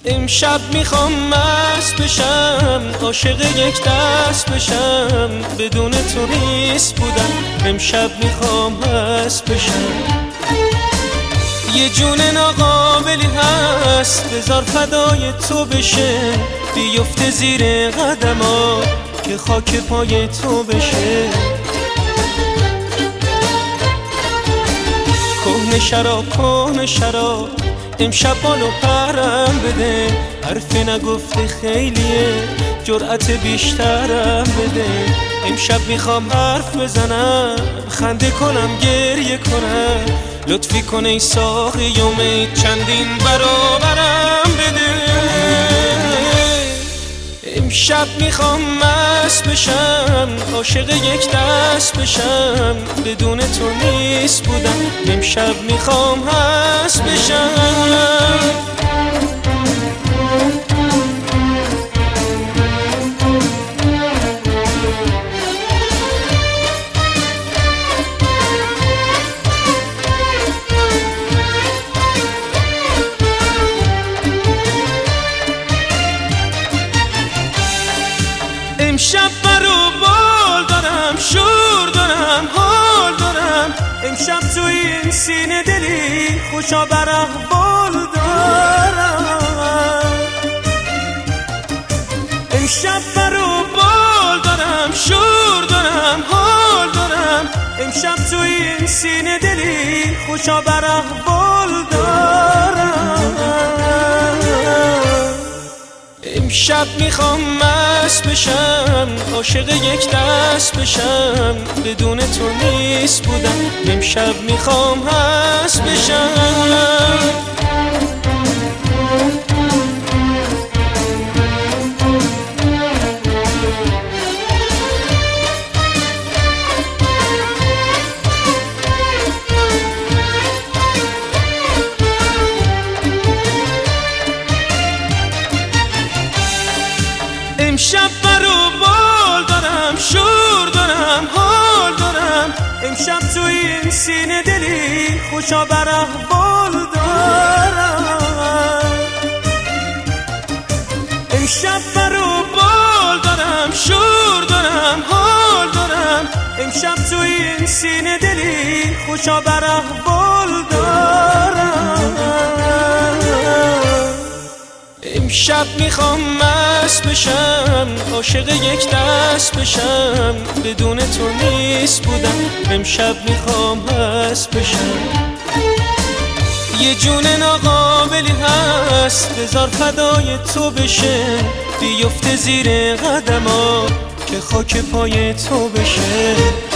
امشب میخوام مست بشم، عاشق یک دست بشم، بدون تو نیست بودم. امشب میخوام مست بشم. یه جون ناقابلی هست بذار فدای تو بشه، بیفته زیر قدمات که خاک پای تو بشه. کهنه شراب امشب بالو پرم بده، حرف نگفته خیلیه جرأت بیشترم بده. امشب میخوام حرف بزنم، خنده کنم گریه کنم، لطفی کن ای ساقی و می چندین برابرم بده. امشب میخوام مست بشم، عاشق یک دست بشم، بدون تو نیست بودم. امشب میخوام مست بشم. امشب برو بال دارم، شور دارم، حال دارم. امشب تو این سینه دلی خوشا بر اقبال دارم. امشب برو بال دارم، شور دارم، حال دارم. امشب تو این سینه دلی خوشا بر اقبال دارم. امشب میخوام مست بشم، عاشق یک دست بشم، بدون تو نیست بودم. امشب میخوام مست بشم. امشب برو بال دارم، شور دارم، حال دارم. امشب تو این سینه دلی خوشا بر اقبال دارم. امشب برو بال دارم، شور دارم، حال دارم. امشب تو این سینه دلی خوشا بر اقبال دارم. امشب میخوام مست بشم، عاشق یک دست بشم، بدون تو نیست بودم. امشب میخوام مست بشم. یه جون ناقابلی هست بذار فدای تو بشه، بیفته زیر قدمات که خاک پای تو بشه.